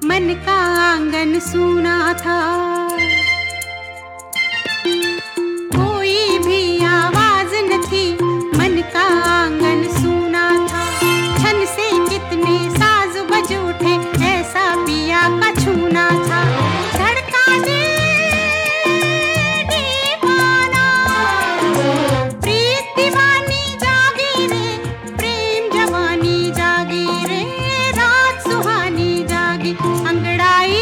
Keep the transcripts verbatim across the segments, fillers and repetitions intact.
मन का आंगन सूना था। कोई भी आवाज न थी, मन का आंगन सूना था। छन से कितने साज बज उठे, ऐसा पिया का छूना था। धड़का दिल दीवाना, प्रीत दीवानी जागी रे, प्रेम जवानी जागी रे, रात सुहानी जागी अंगड़ाई।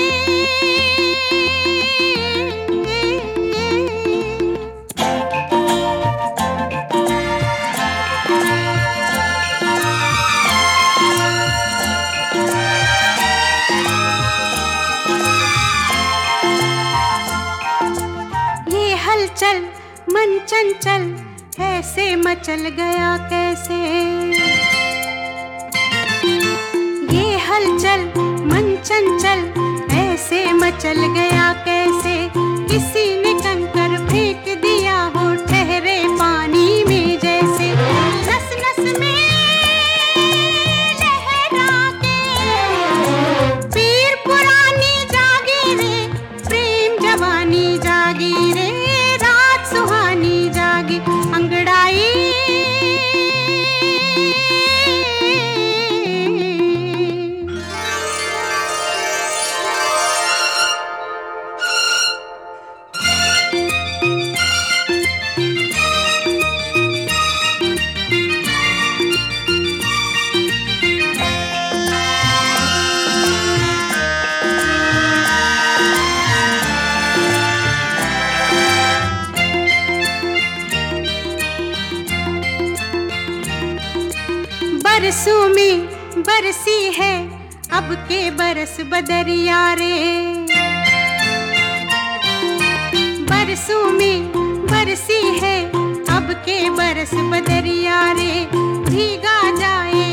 हलचल मन चंचल ऐसे मचल गया कैसे, ये हलचल मन चंचल ऐसे मचल गया कैसे। किसी ने कंकर फेंक दिया हो ठहरे पानी में जैसे। नस नस में लहरा के पीर पुरानी जागी रे, प्रेम जवानी जागी रे, सुहानी जागी अंगड़ाई। बरसों में बरसी है अब के बरस बदरिया रे, बरसों में बरसी है अब के बरस बदरिया रे। भीगा जाए